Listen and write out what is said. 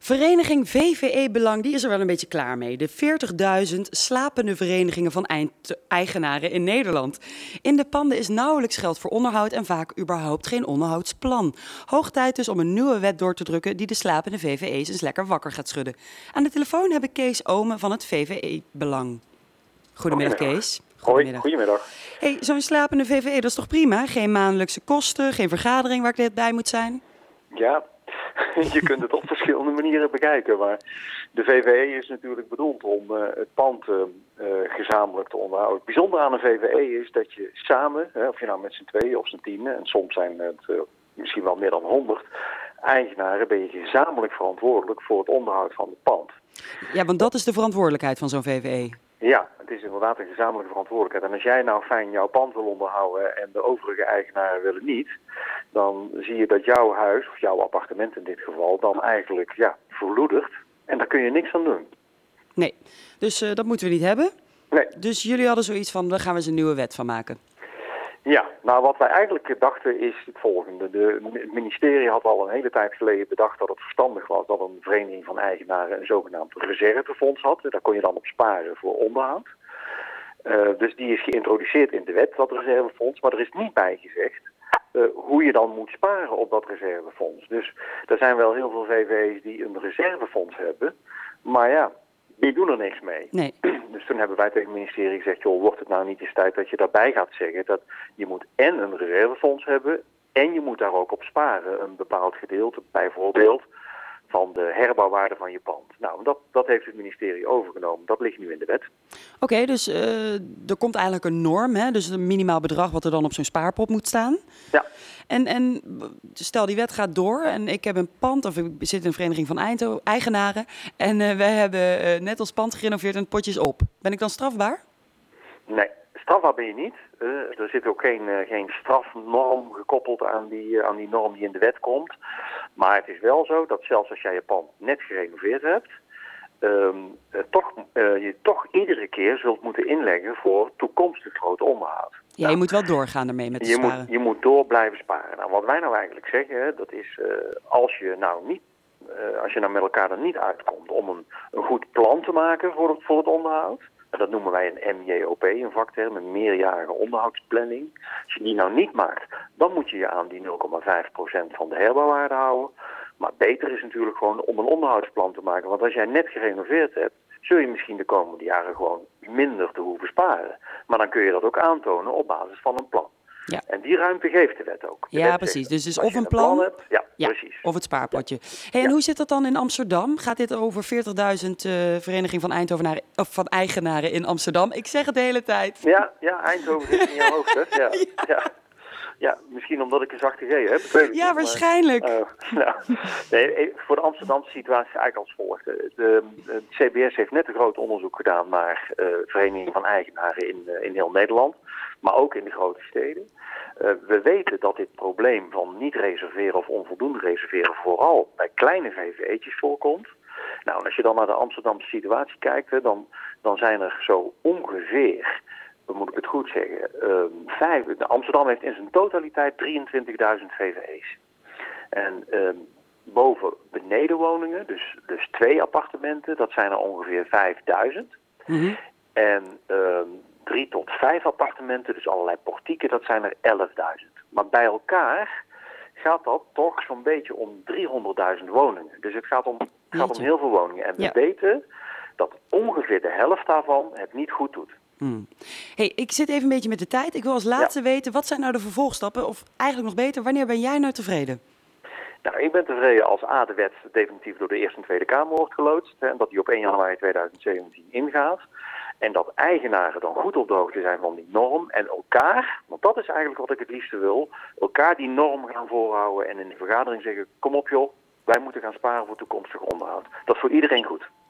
Vereniging VVE Belang die is er wel een beetje klaar mee. De 40.000 slapende verenigingen van eigenaren in Nederland. In de panden is nauwelijks geld voor onderhoud en vaak überhaupt geen onderhoudsplan. Hoog tijd dus om een nieuwe wet door te drukken die de slapende VVE's eens lekker wakker gaat schudden. Aan de telefoon heb ik Kees Omen van het VVE Belang. Goedemiddag Kees. Hoi, goedemiddag. Hey, zo'n slapende VVE, dat is toch prima? Geen maandelijkse kosten, geen vergadering waar ik bij moet zijn? Ja, je kunt het op verschillende manieren bekijken, maar de VVE is natuurlijk bedoeld om het pand gezamenlijk te onderhouden. Het bijzondere aan een VVE is dat je samen, of je nou met z'n tweeën of z'n tienen, en soms zijn het misschien wel meer dan 100 eigenaren, ben je gezamenlijk verantwoordelijk voor het onderhoud van het pand. Ja, want dat is de verantwoordelijkheid van zo'n VVE. Ja, het is inderdaad een gezamenlijke verantwoordelijkheid. En als jij nou fijn jouw pand wil onderhouden en de overige eigenaren willen niet, dan zie je dat jouw huis, of jouw appartement in dit geval, dan eigenlijk verloedert. En daar kun je niks aan doen. Nee, dus dat moeten we niet hebben. Nee. Dus jullie hadden zoiets van, daar gaan we eens een nieuwe wet van maken. Ja, nou wat wij eigenlijk dachten is het volgende. Het ministerie had al een hele tijd geleden bedacht dat het verstandig was dat een vereniging van eigenaren een zogenaamd reservefonds had. Daar kon je dan op sparen voor onderhoud. Dus die is geïntroduceerd in de wet, dat reservefonds. Maar er is niet bij gezegd hoe je dan moet sparen op dat reservefonds. Dus er zijn wel heel veel VVE's die een reservefonds hebben. Maar ja, die doen er niks mee. Nee. Dus toen hebben wij tegen het ministerie gezegd, joh, wordt het nou niet eens tijd dat je daarbij gaat zeggen dat je moet en een reservefonds hebben en je moet daar ook op sparen. Een bepaald gedeelte, bijvoorbeeld, van de herbouwwaarde van je pand. Nou, dat heeft het ministerie overgenomen. Dat ligt nu in de wet. Oké, dus er komt eigenlijk een norm, hè? Dus een minimaal bedrag wat er dan op zo'n spaarpot moet staan. Ja. En stel die wet gaat door en ik heb een pand, of ik zit in een vereniging van eigenaren en wij hebben net ons pand gerenoveerd en het potje is op. Ben ik dan strafbaar? Nee, strafbaar ben je niet. Er zit ook geen strafnorm gekoppeld aan die norm die in de wet komt. Maar het is wel zo dat zelfs als jij je pand net gerenoveerd hebt, je toch iedere keer zult moeten inleggen voor toekomstig groot onderhoud. Ja, je moet wel doorgaan ermee met sparen. Je moet door blijven sparen. Nou, wat wij nou eigenlijk zeggen, dat is als je nou met elkaar er niet uitkomt om een goed plan te maken voor het onderhoud. Dat noemen wij een MJOP, een vakterm, een meerjarige onderhoudsplanning. Als je die nou niet maakt, dan moet je je aan die 0,5% van de herbouwwaarde houden. Maar beter is natuurlijk gewoon om een onderhoudsplan te maken. Want als jij net gerenoveerd hebt, zul je misschien de komende jaren gewoon minder te hoeven sparen. Maar dan kun je dat ook aantonen op basis van een plan. Ja. En die ruimte geeft de wet ook. Ja, precies. Dus of een plan hebt, ja, precies. Of het spaarpotje. Hey, en hoe zit dat dan in Amsterdam? Gaat dit over 40.000 vereniging van eigenaren in Amsterdam? Ik zeg het de hele tijd. Ja, Eindhoven zit in je hoofd, hè? Ja, misschien omdat ik een zachte G heb. Ja, waarschijnlijk. Nee, voor de Amsterdamse situatie is eigenlijk als volgt. De CBS heeft net een groot onderzoek gedaan naar verenigingen van eigenaren in heel Nederland. Maar ook in de grote steden. We weten dat dit probleem van niet reserveren of onvoldoende reserveren vooral bij kleine VVE'tjes voorkomt. Nou, en als je dan naar de Amsterdamse situatie kijkt, dan zijn er zo ongeveer, hoe moet ik het goed zeggen, Amsterdam heeft in zijn totaliteit 23.000 VVE's. En boven benedenwoningen, dus 2 appartementen, dat zijn er ongeveer 5.000. Mm-hmm. En 3 tot 5 appartementen, dus allerlei portieken, dat zijn er 11.000. Maar bij elkaar gaat dat toch zo'n beetje om 300.000 woningen. Dus het gaat om heel veel woningen. En we weten dat ongeveer de helft daarvan het niet goed doet. Hey, ik zit even een beetje met de tijd. Ik wil als laatste weten, wat zijn nou de vervolgstappen? Of eigenlijk nog beter, wanneer ben jij nou tevreden? Nou, ik ben tevreden als de wet definitief door de Eerste en Tweede Kamer wordt geloodst. En dat die op 1 januari 2017 ingaat. En dat eigenaren dan goed op de hoogte zijn van die norm. En elkaar, want dat is eigenlijk wat ik het liefste wil, elkaar die norm gaan voorhouden en in de vergadering zeggen, kom op joh, wij moeten gaan sparen voor toekomstig onderhoud. Dat is voor iedereen goed.